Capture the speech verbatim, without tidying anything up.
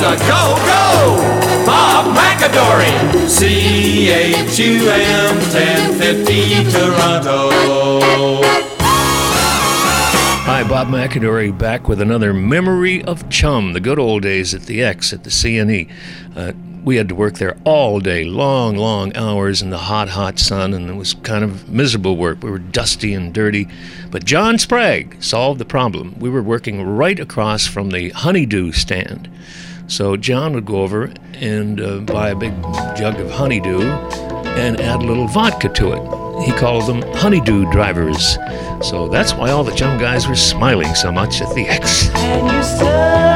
a go-go. Bob McAdory, C H U M ten fifty Toronto. Hi, Bob McAdory back with another Memory of Chum, the good old days at the X at the C and E. Uh, we had to work there all day, long, long hours in the hot, hot sun, and it was kind of miserable work. We were dusty and dirty. But John Sprague solved the problem. We were working right across from the honeydew stand. So John would go over and uh, buy a big jug of honeydew and add a little vodka to it. He called them honeydew drivers. So that's why all the Chum guys were smiling so much at the X. And you